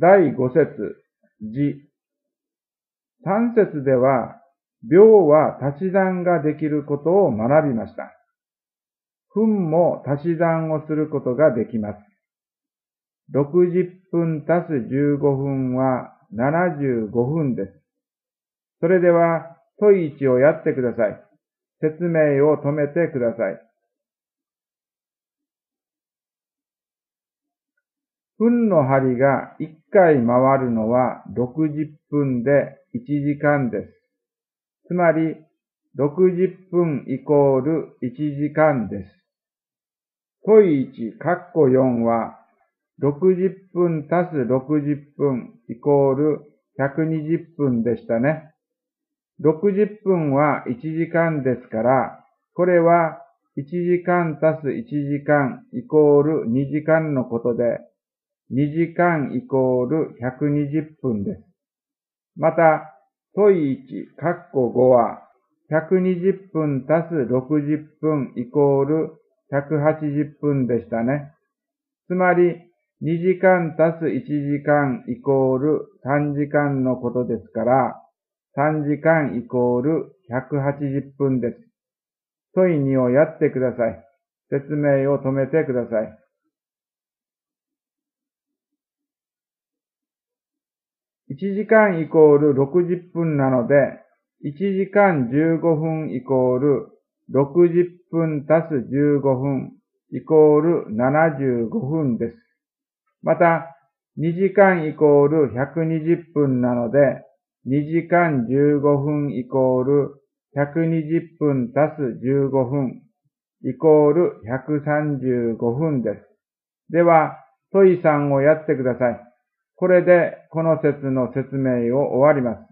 第5節、字。3節では、鋲は足し算ができることを学びました。分も足し算をすることができます。60分足す15分は75分です。それでは、問1をやってください。説明を止めてください。分の針が1回回るのは60分で1時間です。つまり、60分イコール1時間です。問1、括弧4は、60分足す60分イコール120分でしたね。60分は1時間ですから、これは1時間足す1時間イコール2時間のことで、2時間イコール120分です。また、問1、括弧5は、120分足す60分イコール180分でしたね。つまり、2時間足す1時間イコール3時間のことですから、3時間イコール180分です。問2をやってください。説明を止めてください。1時間イコール60分なので、1時間15分イコール60分足す15分イコール75分です。また、2時間イコール120分なので、2時間15分イコール120分足す15分イコール135分です。では、問3をやってください。これでこの説の説明を終わります。